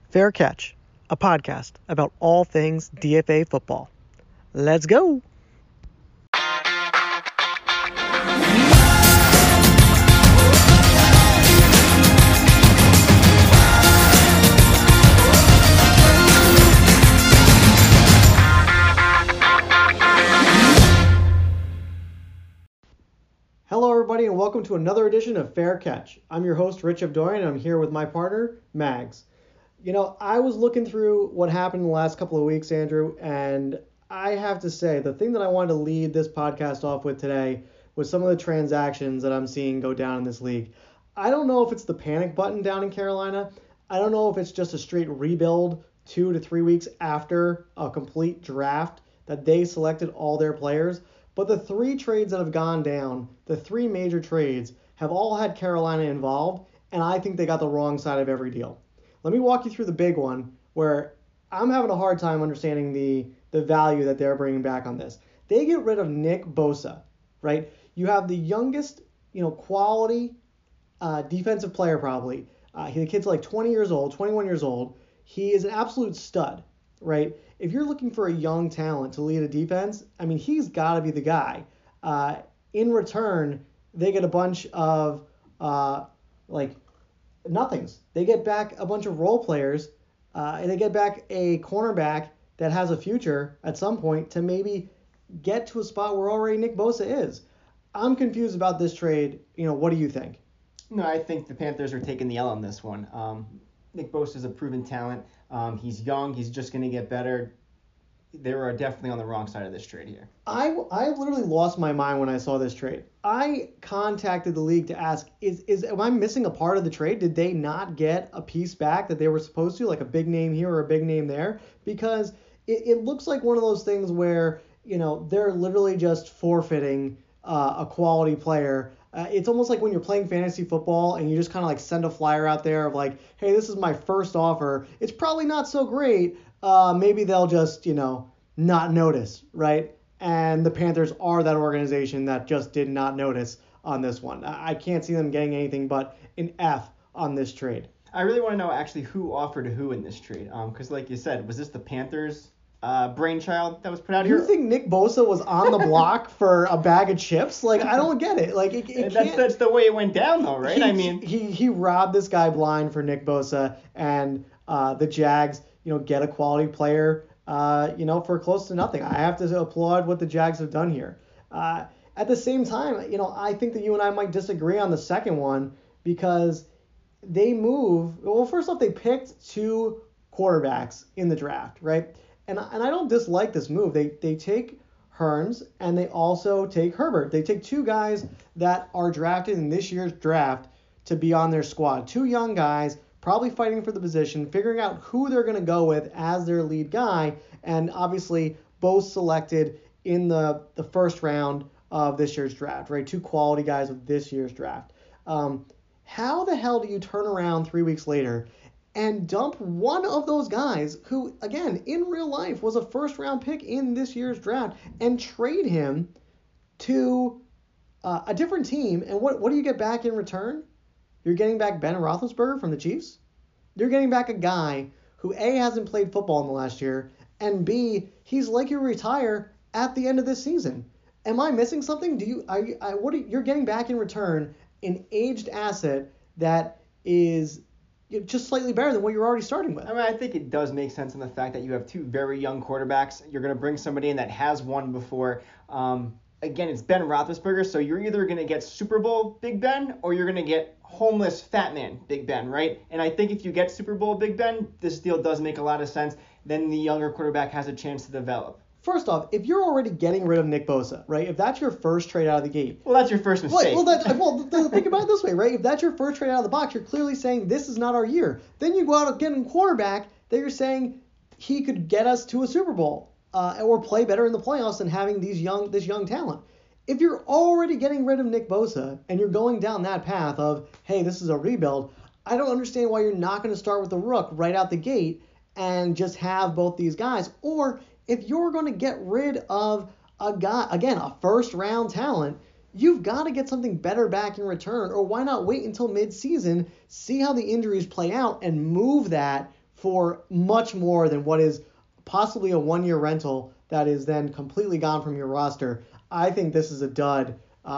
Fair Catch, a podcast about all things DFA football. Let's go! Hello, everybody, and welcome to another edition of Fair Catch. I'm your host, Rich Abdorian, and I'm here with my partner, Mags. You know, I was looking through what happened in the last couple of weeks, Andrew, and I have to say, the thing that I wanted to lead this podcast off with today was some of the transactions that I'm seeing go down in this league. I don't know if it's the panic button down in Carolina. I don't know if it's just a straight rebuild 2 to 3 weeks after a complete draft that they selected all their players. But the three trades that have gone down, the three major trades, have all had Carolina involved, and I think they got the wrong side of every deal. Let me walk you through the big one where I'm having a hard time understanding the value that they're bringing back on this. They get rid of Nick Bosa, right? You have the youngest, quality defensive player probably. The kid's like 20 years old, 21 years old. He is an absolute stud, right? If you're looking for a young talent to lead a defense, I mean, he's got to be the guy. In return, they get a bunch of nothings. They get back a bunch of role players, and they get back a cornerback that has a future at some point to maybe get to a spot where already Nick Bosa is. I'm confused about this trade. What do you think? No, I think the Panthers are taking the L on this one. Nick Bosa is a proven talent. He's young. He's just going to get better. They were definitely on the wrong side of this trade here. I literally lost my mind when I saw this trade. I contacted the league to ask, am I missing a part of the trade? Did they not get a piece back that they were supposed to, like a big name here or a big name there? Because it looks like one of those things where, they're literally just forfeiting a quality player. It's almost like when you're playing fantasy football and you just kind of like send a flyer out there of like, hey, this is my first offer. It's probably not so great. Maybe they'll just, not notice, right? And the Panthers are that organization that just did not notice on this one. I can't see them getting anything but an F on this trade. I really want to know actually who offered who in this trade. Because like you said, was this the Panthers' brainchild that was put out here? You think Nick Bosa was on the block for a bag of chips? Like, I don't get it. Like, that's the way it went down, though, right? He robbed this guy blind for Nick Bosa, and the Jags, get a quality player, for close to nothing. I have to applaud what the Jags have done here. At the same time, I think that you and I might disagree on the second one because they move. Well, first off, they picked two quarterbacks in the draft, right? And I don't dislike this move. They take Hearns and they also take Herbert. They take two guys that are drafted in this year's draft to be on their squad. Two young guys probably fighting for the position, figuring out who they're going to go with as their lead guy, and obviously both selected in the first round of this year's draft, right? Two quality guys of this year's draft. How the hell do you turn around 3 weeks later and dump one of those guys who, again, in real life was a first-round pick in this year's draft and trade him to a different team? And what do you get back in return? You're getting back Ben Roethlisberger from the Chiefs. You're getting back a guy who A, hasn't played football in the last year, and B, he's likely to retire at the end of this season. Am I missing something? You're getting back in return an aged asset that is just slightly better than what you're already starting with. I think it does make sense in the fact that you have two very young quarterbacks. You're going to bring somebody in that has won before. Again, it's Ben Roethlisberger, so you're either going to get Super Bowl Big Ben or you're going to get homeless fat man Big Ben, right? And I think if you get Super Bowl Big Ben, this deal does make a lot of sense. Then the younger quarterback has a chance to develop. First off, if you're already getting rid of Nick Bosa, right? If that's your first trade out of the gate. Well, that's your first mistake. Think about it this way, right? If that's your first trade out of the box, you're clearly saying this is not our year. Then you go out and get a quarterback that you're saying he could get us to a Super Bowl or play better in the playoffs than having this young talent. If you're already getting rid of Nick Bosa and you're going down that path of, hey, this is a rebuild, I don't understand why you're not going to start with the rook right out the gate and just have both these guys. Or if you're going to get rid of a guy, again, a first-round talent, you've got to get something better back in return. Or why not wait until mid-season, see how the injuries play out, and move that for much more than what is possibly a 1-year rental that is then completely gone from your roster, I think this is a dud.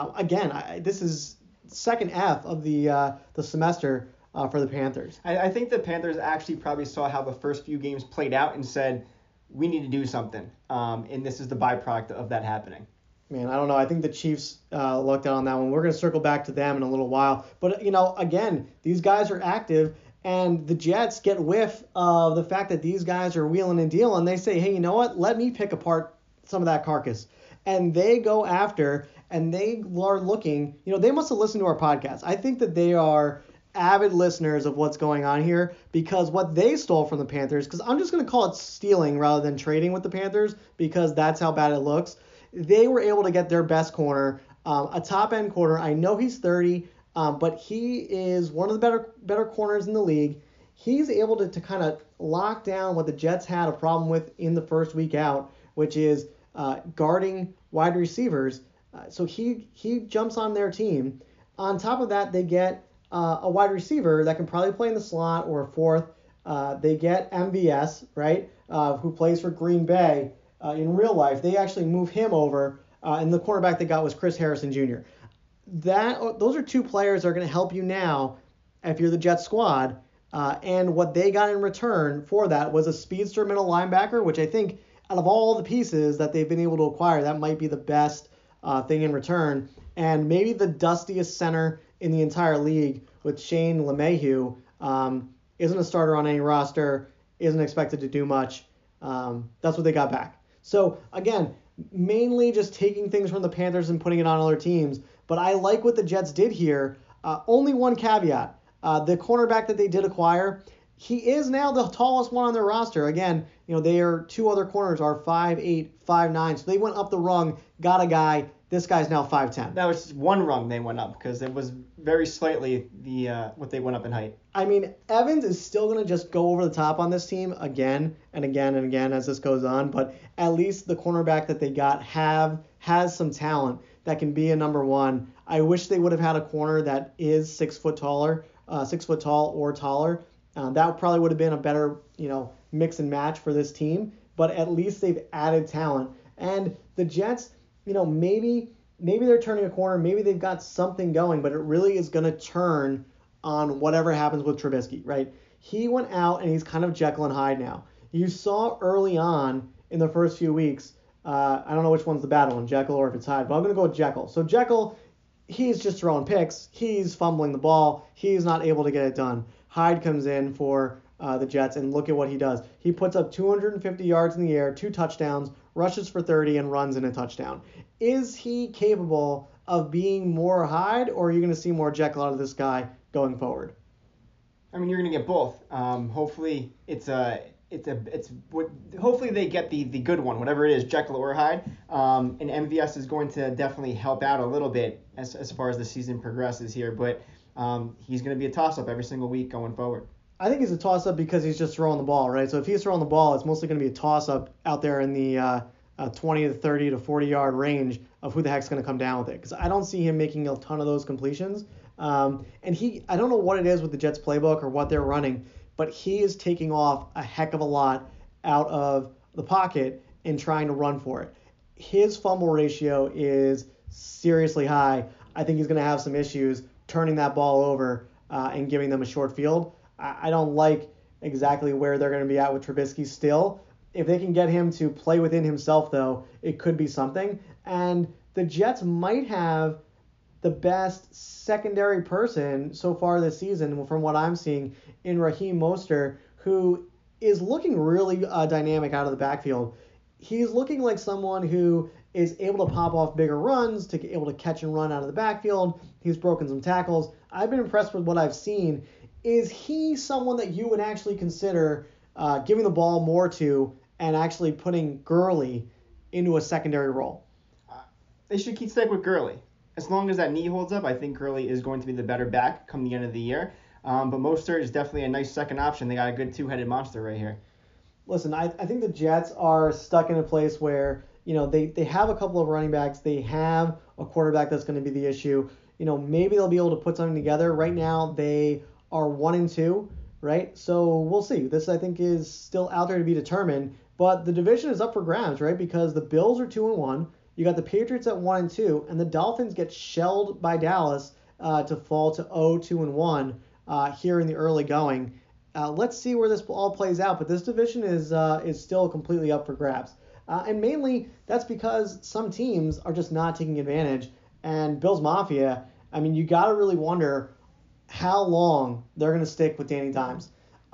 This is second F of the semester for the Panthers. I think the Panthers actually probably saw how the first few games played out and said, we need to do something. And this is the byproduct of that happening. Man, I don't know. I think the Chiefs lucked out on that one. We're going to circle back to them in a little while. But, again, these guys are active, and the Jets get whiff of the fact that these guys are wheeling and dealing. They say, hey, you know what? Let me pick apart some of that carcass. And they go after, and they are looking. They must have listened to our podcast. I think that they are avid listeners of what's going on here, because what they stole from the Panthers, because I'm just going to call it stealing rather than trading with the Panthers, because that's how bad it looks. They were able to get their best corner, a top-end corner. I know he's 30, but he is one of the better corners in the league. He's able to kind of lock down what the Jets had a problem with in the first week out, which is guarding wide receivers. So he jumps on their team. On top of that, they get a wide receiver that can probably play in the slot or a fourth. They get MVS, right, who plays for Green Bay. In real life, they actually move him over, and the cornerback they got was Chris Harrison Jr. Those are two players that are going to help you now if you're the Jets squad, and what they got in return for that was a speedster middle linebacker, which I think out of all the pieces that they've been able to acquire, that might be the best thing in return, and maybe the dustiest center in the entire league with Shane LeMahieu. Isn't a starter on any roster, isn't expected to do much. That's what they got back. So, again, mainly just taking things from the Panthers and putting it on other teams. But I like what the Jets did here. Only one caveat. The cornerback that they did acquire, he is now the tallest one on their roster. Again, their two other corners are 5'8", 5'9". So they went up the rung, got a guy. This guy's now 5'10". That was just one rung they went up, because it was very slightly what they went up in height. I mean, Evans is still going to just go over the top on this team again and again and again as this goes on, but at least the cornerback that they got has some talent that can be a number one. I wish they would have had a corner that is 6 foot tall or taller. That probably would have been a better, mix and match for this team, but at least they've added talent. And the Jets, maybe they're turning a corner, maybe they've got something going, but it really is going to turn on whatever happens with Trubisky, right? He went out and he's kind of Jekyll and Hyde now. You saw early on in the first few weeks, I don't know which one's the bad one, Jekyll or if it's Hyde, but I'm going to go with Jekyll. So Jekyll, he's just throwing picks. He's fumbling the ball. He's not able to get it done. Hyde comes in for the Jets, and look at what he does. He puts up 250 yards in the air, 2 touchdowns, rushes for 30, and runs in a touchdown. Is he capable of being more Hyde, or are you going to see more Jekyll out of this guy going forward? I mean, you're going to get both. Hopefully hopefully they get the good one, whatever it is, Jekyll or Hyde. And MVS is going to definitely help out a little bit as far as the season progresses here, but he's going to be a toss-up every single week going forward. I think he's a toss-up because he's just throwing the ball, right? So if he's throwing the ball, it's mostly going to be a toss-up out there in the 20 to 30 to 40-yard range of who the heck's going to come down with it, because I don't see him making a ton of those completions. And I don't know what it is with the Jets playbook or what they're running, but he is taking off a heck of a lot out of the pocket and trying to run for it. His fumble ratio is seriously high. I think he's going to have some issues turning that ball over and giving them a short field. I don't like exactly where they're going to be at with Trubisky still. If they can get him to play within himself, though, it could be something. And the Jets might have the best secondary person so far this season, from what I'm seeing, in Raheem Mostert, who is looking really dynamic out of the backfield. He's looking like someone who is able to pop off bigger runs, to able to catch and run out of the backfield. He's broken some tackles. I've been impressed with what I've seen. Is he someone that you would actually consider giving the ball more to and actually putting Gurley into a secondary role? They should keep stick with Gurley. As long as that knee holds up, I think Gurley is going to be the better back come the end of the year. But Mostert is definitely a nice second option. They got a good two-headed monster right here. Listen, I think the Jets are stuck in a place where, they have a couple of running backs. They have a quarterback that's going to be the issue. Maybe they'll be able to put something together. Right now, they are 1-2 right? So we'll see. This, I think, is still out there to be determined. But the division is up for grabs, right? Because the Bills are 2-1. You got the Patriots at 1-2, and the Dolphins get shelled by Dallas to fall to 0-2-1 here in the early going. Let's see where this all plays out. But this division is still completely up for grabs. And mainly that's because some teams are just not taking advantage. And Bills Mafia, I mean, you got to really wonder how long they're going to stick with Danny Dimes.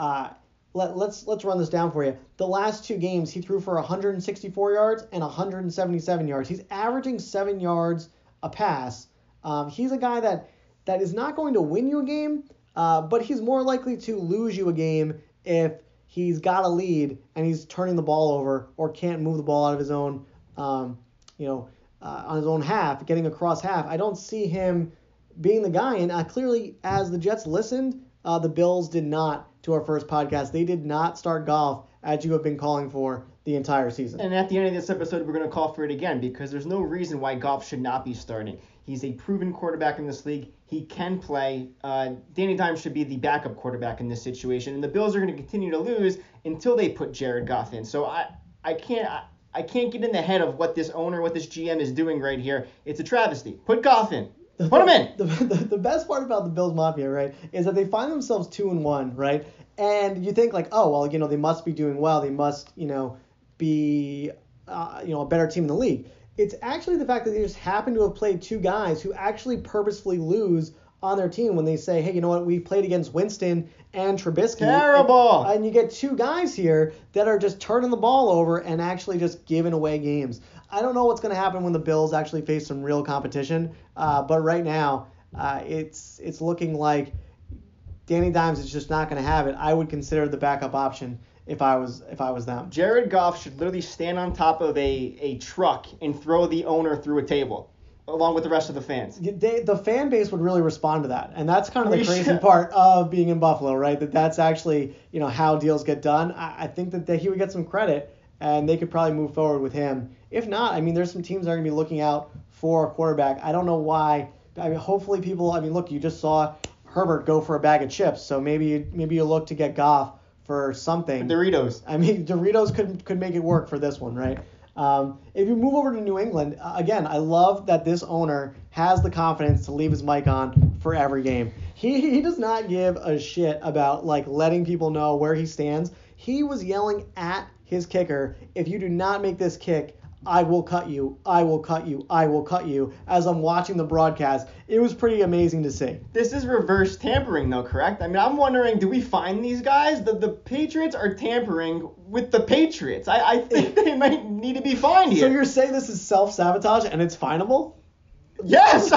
Let's run this down for you. The last 2 games, he threw for 164 yards and 177 yards. He's averaging 7 yards a pass. He's a guy that is not going to win you a game, but he's more likely to lose you a game if he's got a lead and he's turning the ball over or can't move the ball out of his own, on his own half, getting across half. I don't see him being the guy. And clearly, as the Jets listened, the Bills did not, to our first podcast, they did not start Goff as you have been calling for the entire season. And at the end of this episode, we're going to call for it again because there's no reason why Goff should not be starting. He's a proven quarterback in this league. He can play. Danny Dimes should be the backup quarterback in this situation. And the Bills are going to continue to lose until they put Jared Goff in. So I can't get in the head of what this owner, what this GM is doing right here. It's a travesty. Put Goff in. Put him in. The best part about the Bills Mafia, right, is that they find themselves 2-1, right? And you think like, oh, well, they must be doing well. They must, be, a better team in the league. It's actually the fact that they just happen to have played 2 guys who actually purposefully lose on their team when they say, hey, you know what, we played against Winston and Trubisky. Terrible. And you get 2 guys here that are just turning the ball over and actually just giving away games. I don't know what's going to happen when the Bills actually face some real competition, but right now it's looking like Danny Dimes is just not going to have it. I would consider the backup option if I was them. Jared Goff should literally stand on top of a truck and throw the owner through a table, along with the rest of the fans. The fan base would really respond to that, and that's kind of the crazy part of being in Buffalo, right? That's actually how deals get done. I think that he would get some credit, and they could probably move forward with him. If not, I mean, there's some teams that are going to be looking out for a quarterback. I don't know why. I mean, hopefully people. I mean, look, you just saw Herbert go for a bag of chips, so maybe you look to get Goff for something. Doritos. I mean, Doritos could make it work for this one, right? If you move over to New England, again, I love that this owner has the confidence to leave his mic on for every game. He does not give a shit about letting people know where he stands. He was yelling at his kicker, if you do not make this kick, I will cut you, I will cut you, I will cut you, as I'm watching the broadcast. It was pretty amazing to see. This is reverse tampering, though, correct? I mean, I'm wondering, do we find these guys? The Patriots are tampering with the Patriots. I think they might need to be fined here. So you're saying this is self-sabotage and it's finable? Yes!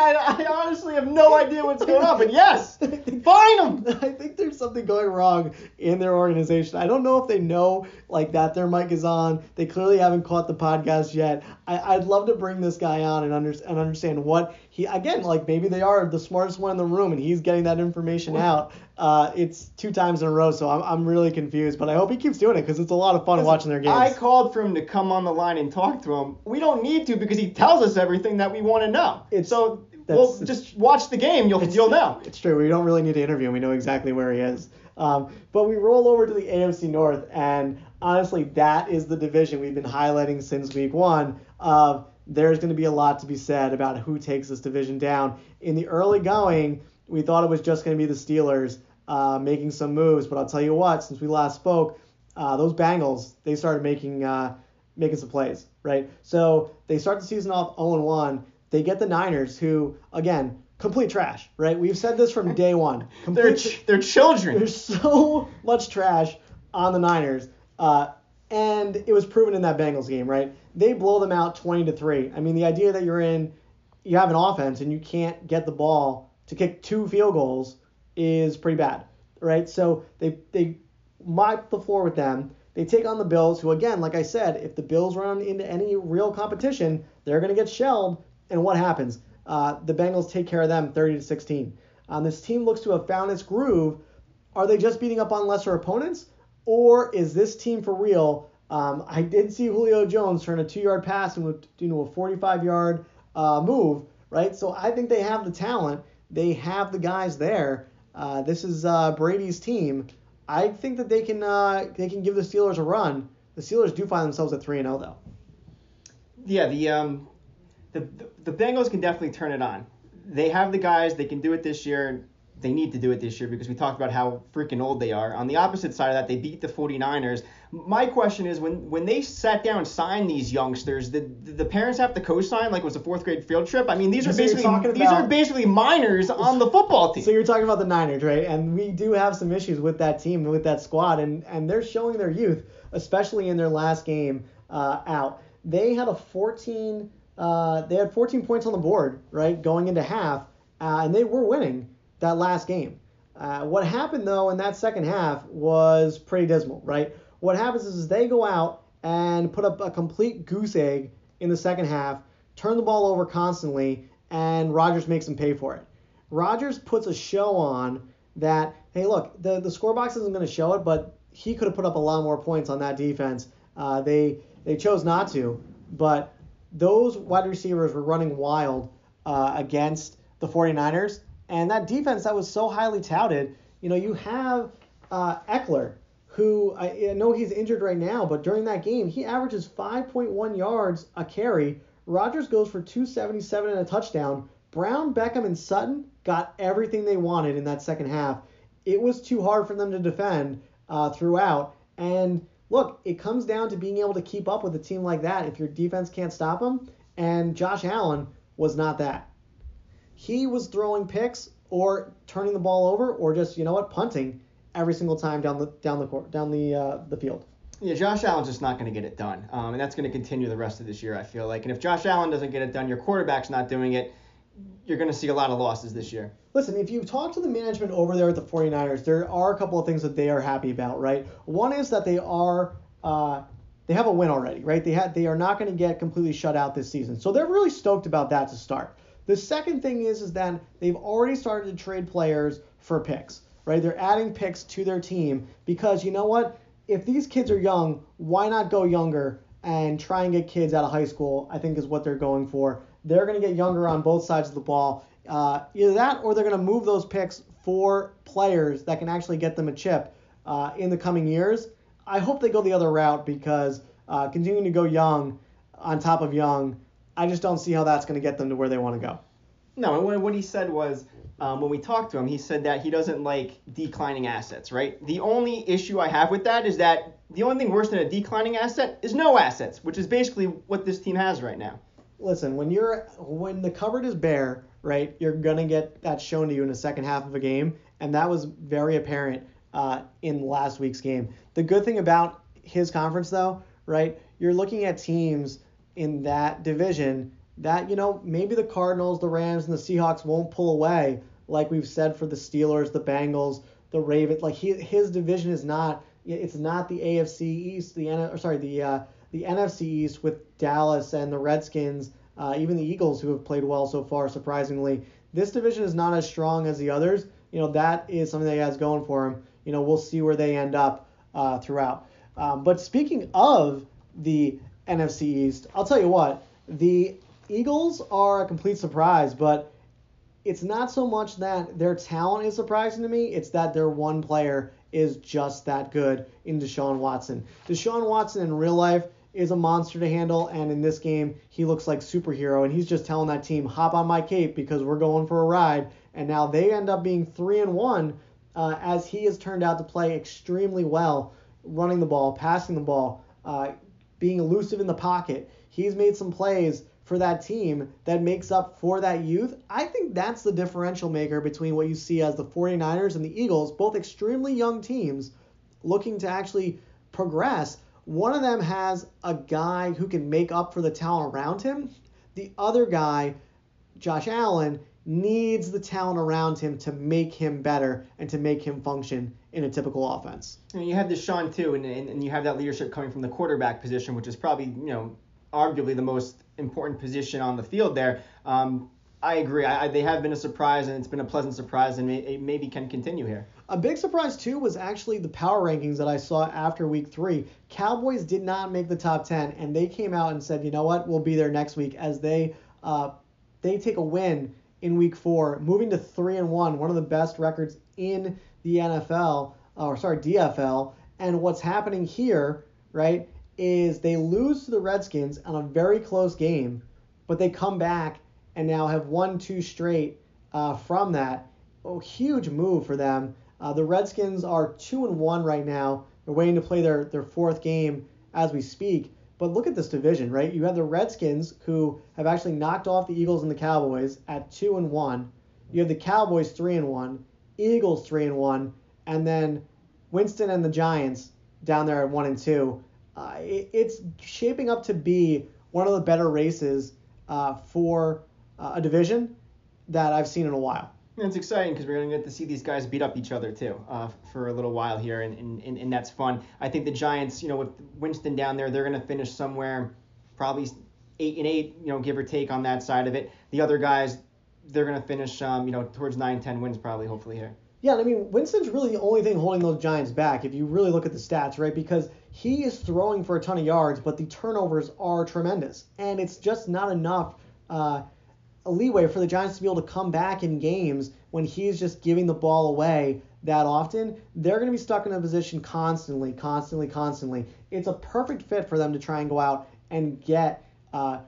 I honestly have no idea what's going on, but yes! Fine them! I think there's something going wrong in their organization. I don't know if they know that their mic is on. They clearly haven't caught the podcast yet. I'd love to bring this guy on and understand what he, again, maybe they are the smartest one in the room and he's getting that information out. It's 2 times in a row, so I'm really confused. But I hope he keeps doing it because it's a lot of fun watching their games. I called for him to come on the line and talk to him. We don't need to because he tells us everything that we want to know. We'll just watch the game. You'll know. It's true. We don't really need to interview him. We know exactly where he is. But we roll over to the AFC North, and honestly, that is the division we've been highlighting since week 1. There's going to be a lot to be said about who takes this division down. In the early going, we thought it was just going to be the Steelers making some moves, but I'll tell you what, since we last spoke, those Bengals, they started making some plays, right? So they start the season off 0-1. They get the Niners, who, again, complete trash, right? We've said this from day one. They're children. There's so much trash on the Niners, and it was proven in that Bengals game, right? They blow them out 20-3. I mean, the idea that you have an offense and you can't get the ball to kick 2 field goals is pretty bad, right? So they mop the floor with them. They take on the Bills, who, again, like I said, if the Bills run into any real competition, they're going to get shelled. And what happens? The Bengals take care of them 30-16. This team looks to have found its groove. Are they just beating up on lesser opponents? Or is this team for real? I did see Julio Jones turn a 2-yard pass into a 45-yard move, right? So I think they have the talent. They have the guys there. This is Brady's team. I think that they can give the Steelers a run. The Steelers do find themselves at 3-0 though. Yeah, the Bengals can definitely turn it on. They have the guys. They can do it this year. They need to do it this year because we talked about how freaking old they are. On the opposite side of that, they beat the 49ers. My question is, when they sat down and signed these youngsters, did the parents have to co-sign like it was a fourth grade field trip? I mean, these are basically minors on the football team. So you're talking about the Niners, right? And we do have some issues with that team, with that squad, and they're showing their youth, especially in their last game out. They had 14 points on the board, right, going into half, and they were winning that last game. What happened, though, in that second half was pretty dismal, right? What happens is they go out and put up a complete goose egg in the second half, turn the ball over constantly, and Rodgers makes them pay for it. Rodgers puts a show on that, hey, look, the score box isn't going to show it, but he could have put up a lot more points on that defense. They chose not to, but those wide receivers were running wild against the 49ers. And that defense that was so highly touted, you have Eckler, who I know he's injured right now, but during that game, he averages 5.1 yards a carry. Rodgers goes for 277 and a touchdown. Brown, Beckham, and Sutton got everything they wanted in that second half. It was too hard for them to defend throughout. And look, it comes down to being able to keep up with a team like that if your defense can't stop them. And Josh Allen was not that. He was throwing picks or turning the ball over or just, punting every single time down the field. Yeah, Josh Allen's just not going to get it done. And that's going to continue the rest of this year, I feel like. And if Josh Allen doesn't get it done, your quarterback's not doing it, you're going to see a lot of losses this year. Listen, if you talk to the management over there at the 49ers, there are a couple of things that they are happy about, right? One is that they have a win already, right? They are not going to get completely shut out this season. So they're really stoked about that to start. The second thing is that they've already started to trade players for picks, right? They're adding picks to their team because you know what? If these kids are young, why not go younger and try and get kids out of high school, I think is what they're going for. They're going to get younger on both sides of the ball. Either that or they're going to move those picks for players that can actually get them a chip in the coming years. I hope they go the other route because continuing to go young on top of young, I just don't see how that's going to get them to where they want to go. No, and what he said was, when we talked to him, he said that he doesn't like declining assets, right? The only issue I have with that is that the only thing worse than a declining asset is no assets, which is basically what this team has right now. Listen, when the cupboard is bare, right, you're going to get that shown to you in the second half of a game, and that was very apparent in last week's game. The good thing about his conference, though, right, you're looking at teams in that division that, maybe the Cardinals, the Rams, and the Seahawks won't pull away, like we've said for the Steelers, the Bengals, the Ravens. Like his division is not, it's not the AFC East, the NFC East with Dallas and the Redskins, even the Eagles who have played well so far, surprisingly. This division is not as strong as the others. That is something that he has going for him. We'll see where they end up throughout. But speaking of the NFC East, I'll tell you what, the Eagles are a complete surprise, but it's not so much that their talent is surprising to me, it's that their one player is just that good in Deshaun Watson. Deshaun Watson in real life is a monster to handle, and in this game, he looks like superhero, and he's just telling that team, hop on my cape because we're going for a ride, and now they end up being 3-1 as he has turned out to play extremely well, running the ball, passing the ball, being elusive in the pocket. He's made some plays for that team that makes up for that youth. I think that's the differential maker between what you see as the 49ers and the Eagles, both extremely young teams looking to actually progress. One of them has a guy who can make up for the talent around him. The other guy, Josh Allen, needs the talent around him to make him better and to make him function in a typical offense. And you have Deshaun too, and you have that leadership coming from the quarterback position, which is probably, arguably the most important position on the field there. I agree. They have been a surprise, and it's been a pleasant surprise, and it maybe can continue here. A big surprise, too, was actually the power rankings that I saw after Week 3. Cowboys did not make the top 10, and they came out and said, you know what, we'll be there next week as they take a win in week 4, moving to 3-1, one of the best records in the DFL. And what's happening here, right, is they lose to the Redskins on a very close game, but they come back and now have won 2 straight from that. A huge move for them. The Redskins are 2-1 right now. They're waiting to play their 4th game as we speak. But look at this division, right? You have the Redskins, who have actually knocked off the Eagles and the Cowboys at 2-1. You have the Cowboys 3-1, Eagles 3-1, and then Winston and the Giants down there at 1-2. It's shaping up to be one of the better races for a division that I've seen in a while. And it's exciting because we're going to get to see these guys beat up each other too for a little while here, and that's fun. I think the Giants, with Winston down there, they're going to finish somewhere probably 8-8, give or take on that side of it. The other guys, they're going to finish, towards 9-10 wins probably, hopefully here. Yeah, I mean, Winston's really the only thing holding those Giants back if you really look at the stats, right? Because he is throwing for a ton of yards, but the turnovers are tremendous, and it's just not enough a leeway for the Giants to be able to come back in games when he's just giving the ball away that often. They're going to be stuck in a position constantly. It's a perfect fit for them to try and go out and get a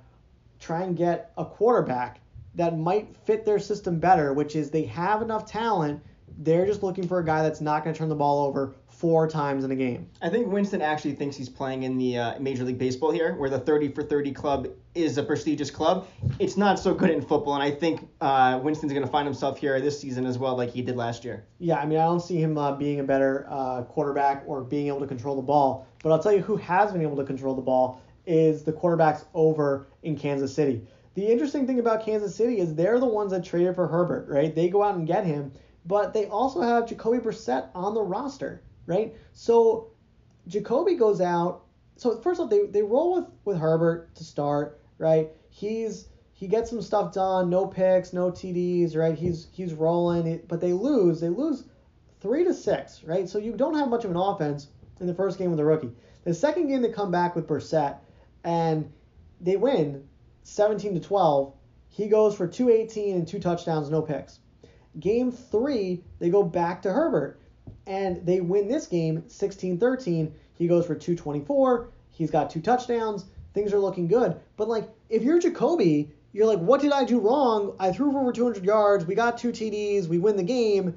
quarterback that might fit their system better, which is they have enough talent. They're just looking for a guy that's not going to turn the ball over 4 times in a game. I think Winston actually thinks he's playing in the Major League Baseball here, where the 30 for 30 club is a prestigious club. It's not so good in football, and I think Winston's going to find himself here this season as well, like he did last year. Yeah, I mean, I don't see him being a better quarterback or being able to control the ball. But I'll tell you who has been able to control the ball is the quarterbacks over in Kansas City. The interesting thing about Kansas City is they're the ones that traded for Herbert, right? They go out and get him, but they also have Jacoby Brissett on the roster, right? So Jacoby goes out. So first off, they roll with Herbert to start, right? He gets some stuff done, no picks, no TDs, right? He's rolling, but they lose 3-6, right? So you don't have much of an offense in the first game with the rookie. The second game they come back with Brissett and they win 17-12. He goes for 218 and 2 touchdowns, no picks. Game 3, they go back to Herbert, and they win this game 16-13. He goes for 224. He's got 2 touchdowns. Things are looking good. But, if you're Jacoby, you're like, what did I do wrong? I threw for over 200 yards. We got 2 TDs. We win the game.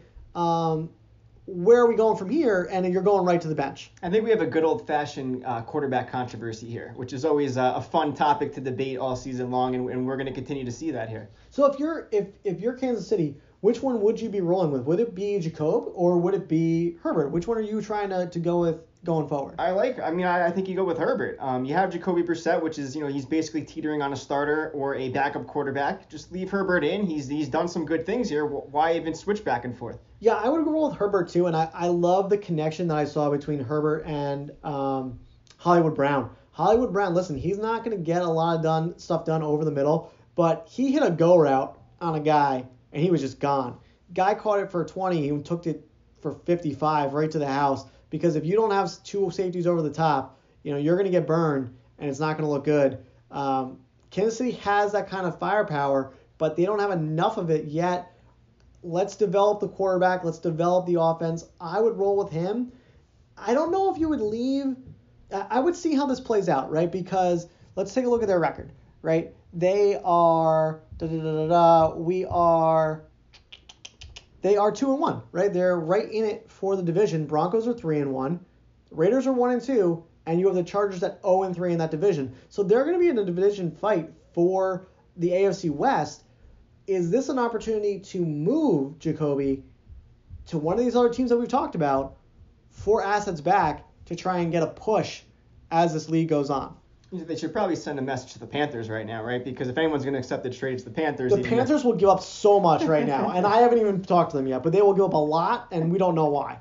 Where are we going from here? And you're going right to the bench. I think we have a good old-fashioned quarterback controversy here, which is always a fun topic to debate all season long, and we're going to continue to see that here. So if you're Kansas City, which one would you be rolling with? Would it be Jacob or would it be Herbert? Which one are you trying to go with going forward? I think you go with Herbert. You have Jacoby Brissett, which is, he's basically teetering on a starter or a backup quarterback. Just leave Herbert in. He's done some good things here. Why even switch back and forth? Yeah, I would roll with Herbert too, and I love the connection that I saw between Herbert and Hollywood Brown. Hollywood Brown, listen, he's not going to get a lot of stuff done over the middle, but he hit a go route on a guy, and he was just gone. Guy caught it for 20, he took it for 55 right to the house, because if you don't have 2 safeties over the top, you're going to get burned, and it's not going to look good. Kansas City has that kind of firepower, but they don't have enough of it yet. Let's develop the quarterback. Let's develop the offense. I would roll with him. I don't know if you would leave. I would see how this plays out, right? Because let's take a look at their record, right? They are They are 2-1, right? They're right in it for the division. Broncos are 3-1. Raiders are 1-2, and you have the Chargers at 0-3 in that division. So they're going to be in a division fight for the AFC West. Is this an opportunity to move Jacoby to one of these other teams that we've talked about for assets back to try and get a push as this league goes on? They should probably send a message to the Panthers right now, right? Because if anyone's going to accept the trade, it's the Panthers. The Panthers will give up so much right now, and I haven't even talked to them yet, but they will give up a lot, and we don't know why.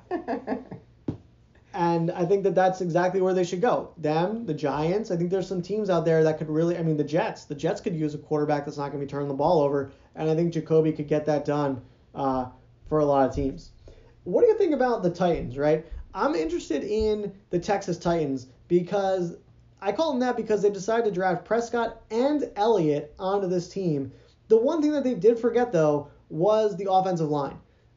And I think that's exactly where they should go. Them, the Giants. I think there's some teams out there that could really, the Jets. The Jets could use a quarterback that's not going to be turning the ball over, and I think Jacoby could get that done for a lot of teams. What do you think about the Titans, right? I'm interested in the Texas Titans because I call them that because they decided to draft Prescott and Elliott onto this team. The one thing that they did forget, though, was the offensive line.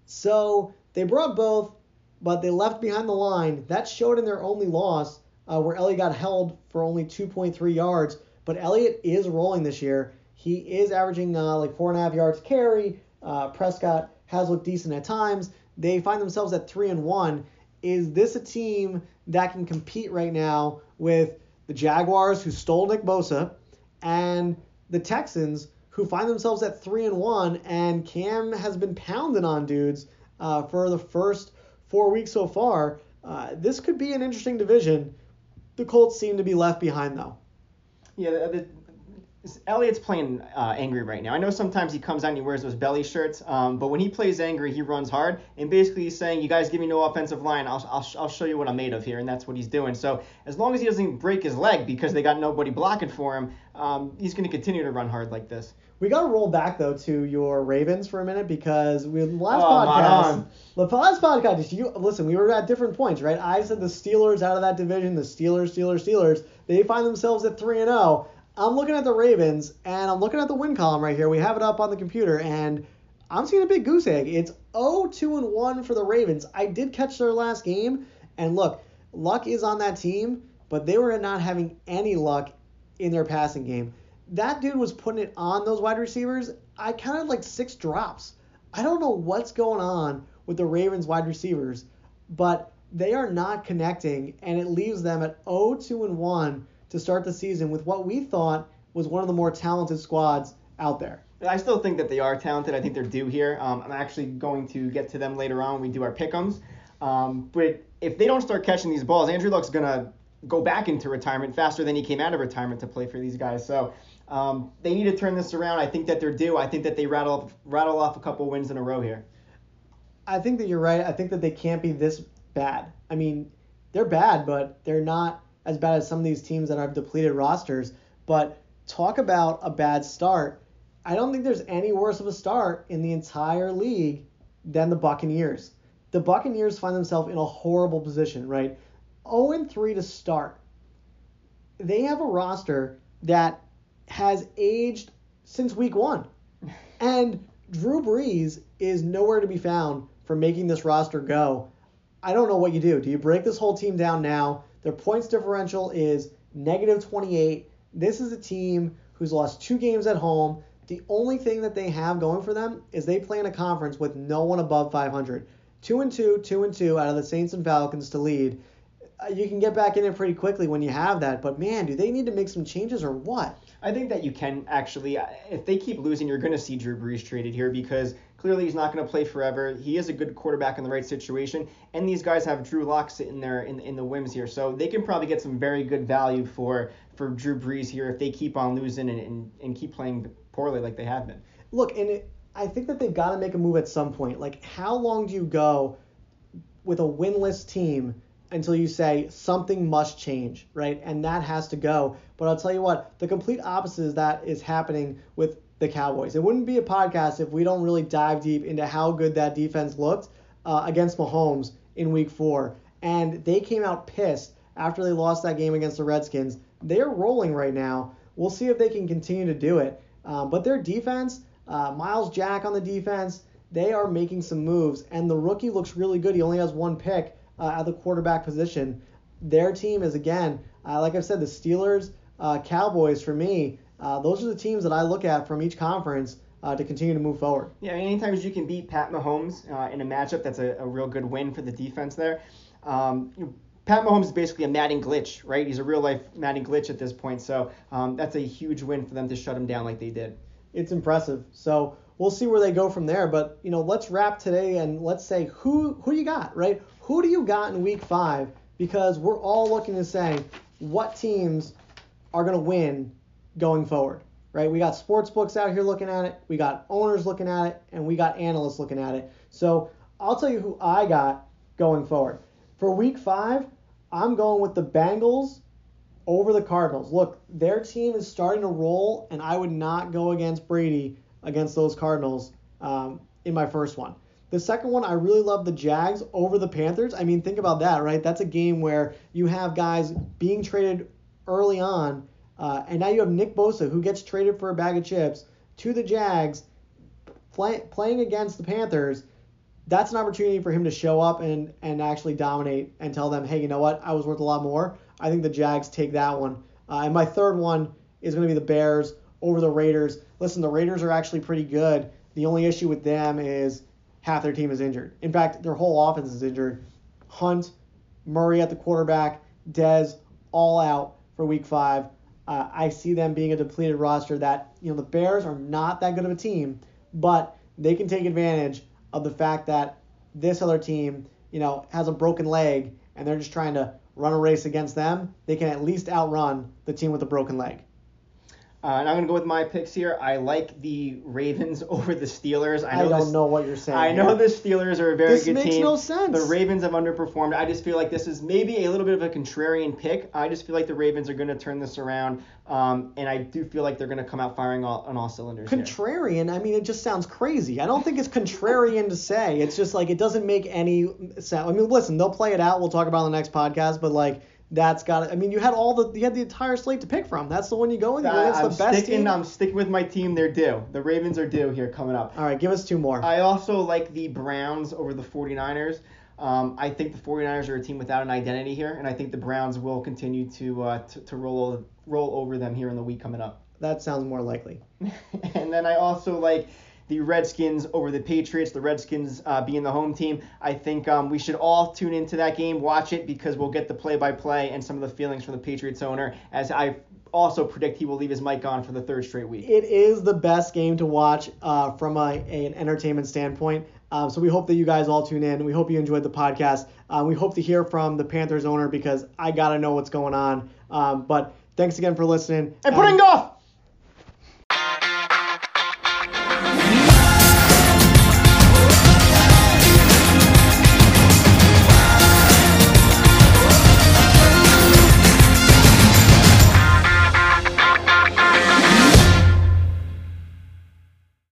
So they brought both, but they left behind the line. That showed in their only loss, where Elliott got held for only 2.3 yards. But Elliott is rolling this year. He is averaging like 4.5 yards carry. Prescott has looked decent at times. They find themselves at 3-1. Is this a team that can compete right now with the Jaguars, who stole Nick Bosa, and the Texans, who find themselves at 3-1, and Cam has been pounding on dudes for the first 4 weeks so far? This could be an interesting division. The Colts seem to be left behind, though. Yeah, Elliott's playing angry right now. I know sometimes he comes out and he wears those belly shirts, but when he plays angry, he runs hard. And basically he's saying, you guys give me no offensive line, I'll show you what I'm made of here. And that's what he's doing. So as long as he doesn't break his leg because they got nobody blocking for him, he's going to continue to run hard like this. We got to roll back, though, to your Ravens for a minute, because the last podcast, listen, we were at different points, right? I said the Steelers out of that division, the Steelers, they find themselves at 3-0. I'm looking at the Ravens, and I'm looking at the win column right here. We have it up on the computer, and I'm seeing a big goose egg. It's 0-2-1 for the Ravens. I did catch their last game, and look, luck is on that team, but they were not having any luck in their passing game. That dude was putting it on those wide receivers. I counted like 6 drops. I don't know what's going on with the Ravens wide receivers, but they are not connecting, and it leaves them at 0-2-1 to start the season with what we thought was one of the more talented squads out there. I still think that they are talented. I think they're due here. I'm actually going to get to them later on when we do our pick'ems. But if they don't start catching these balls, Andrew Luck's going to go back into retirement faster than he came out of retirement to play for these guys. So they need to turn this around. I think that they're due. I think that they rattle off a couple wins in a row here. I think that you're right. I think that they can't be this bad. I mean, they're bad, but they're not as bad as some of these teams that have depleted rosters. But talk about a bad start. I don't think there's any worse of a start in the entire league than the Buccaneers. The Buccaneers find themselves in a horrible position, right? 0-3 to start. They have a roster that has aged since week 1. And Drew Brees is nowhere to be found for making this roster go. I don't know what you do. Do you break this whole team down now? Their points differential is -28. This is a team who's lost 2 games at home. The only thing that they have going for them is they play in a conference with no one above 500. 2-2 out of the Saints and Falcons to lead. You can get back in it pretty quickly when you have that, but man, do they need to make some changes or what? I think that you can actually, if they keep losing, you're going to see Drew Brees traded here because clearly he's not going to play forever. He is a good quarterback in the right situation, and these guys have Drew Lock sitting there in the wings here, so they can probably get some very good value for Drew Brees here if they keep on losing and keep playing poorly like they have been. Look, I think that they've got to make a move at some point. Like, how long do you go with a winless team until you say something must change, right? And that has to go. But I'll tell you what, the complete opposite is that is happening with the Cowboys. It wouldn't be a podcast if we don't really dive deep into how good that defense looked against Mahomes in week 4. And they came out pissed after they lost that game against the Redskins. They're rolling right now. We'll see if they can continue to do it. But their defense, Miles Jack on the defense, they are making some moves. And the rookie looks really good. He only has 1 pick at the quarterback position. Their team is, again, like I've said, the Steelers, Cowboys, for me, those are the teams that I look at from each conference to continue to move forward. Yeah, anytime you can beat Pat Mahomes in a matchup, that's a real good win for the defense there. Pat Mahomes is basically a Madden glitch, right? He's a real-life Madden glitch at this point, so that's a huge win for them to shut him down like they did. It's impressive. So we'll see where they go from there. But, let's wrap today and let's say who you got, right? Who do you got in week 5? Because we're all looking to say what teams are going to win going forward, right? We got sports books out here looking at it. We got owners looking at it. And we got analysts looking at it. So I'll tell you who I got going forward. For week 5, I'm going with the Bengals over the Cardinals. Look, their team is starting to roll, and I would not go against Brady against those Cardinals in my first one. The second one, I really love the Jags over the Panthers. I mean, think about that, right? That's a game where you have guys being traded early on, and now you have Nick Bosa, who gets traded for a bag of chips, to the Jags, playing against the Panthers, that's an opportunity for him to show up and actually dominate and tell them, hey, you know what? I was worth a lot more. I think the Jags take that one. And my third one is going to be the Bears over the Raiders. Listen, the Raiders are actually pretty good. The only issue with them is half their team is injured. In fact, their whole offense is injured. Hunt, Murray at the quarterback, Dez all out for Week 5. I see them being a depleted roster that, the Bears are not that good of a team, but they can take advantage of the fact that this other team, has a broken leg and they're just trying to run a race against them. They can at least outrun the team with a broken leg. And I'm going to go with my picks here. I like the Ravens over the Steelers. I don't know what you're saying. I know the Steelers are a very good team. This makes no sense. The Ravens have underperformed. I just feel like this is maybe a little bit of a contrarian pick. I just feel like the Ravens are going to turn this around. And I do feel like they're going to come out firing on all cylinders. Contrarian? I mean, it just sounds crazy. I don't think it's contrarian to say. It's just like it doesn't make any sense. I mean, listen, they'll play it out. We'll talk about it on the next podcast. But that's got it. I mean, you had the entire slate to pick from. That's the one you go with. I'm sticking with my team. They're due. The Ravens are due here coming up. All right, give us two more. I also like the Browns over the 49ers. I think the 49ers are a team without an identity here, and I think the Browns will continue to roll over them here in the week coming up. That sounds more likely. And then I also like the Redskins over the Patriots, the Redskins being the home team. I think we should all tune into that game, watch it, because we'll get the play-by-play and some of the feelings from the Patriots owner, as I also predict he will leave his mic on for the third straight week. It is the best game to watch from an entertainment standpoint. So we hope that you guys all tune in. We hope you enjoyed the podcast. We hope to hear from the Panthers owner because I got to know what's going on. But thanks again for listening. And put in golf!